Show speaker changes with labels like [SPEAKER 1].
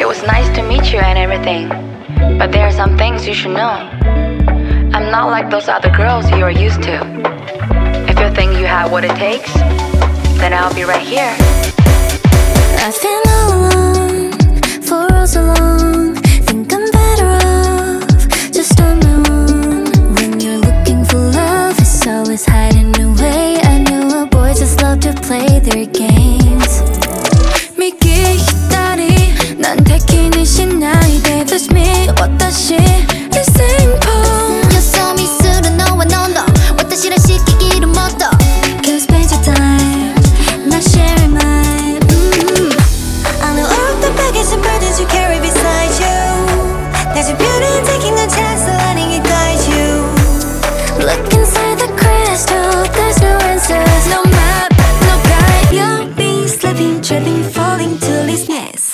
[SPEAKER 1] was nice to meet you and everything, but there are some things you should know. I'm not like those other girls you are used to. If you think you have what it takes, then I'll be right here.
[SPEAKER 2] I've been all alone for oh so long. Think I'm better off just on my own. When you're looking for love, it's always hiding away. I know boys just love to play their games. 믿기 기다리 난 택기는 신나이 They touch me, 私 is simple.
[SPEAKER 3] You saw me 술은 너와 넌너私ら시키기를 못해.
[SPEAKER 2] Can't spend your time not sharing mine.
[SPEAKER 3] I know all the baggage and burdens you carry beside you. There's a beauty in taking a chance and letting it guide you.
[SPEAKER 2] Look inside the crystal, there's no answers, no map, no guide. You'll be slipping, tripping, falling to this mess.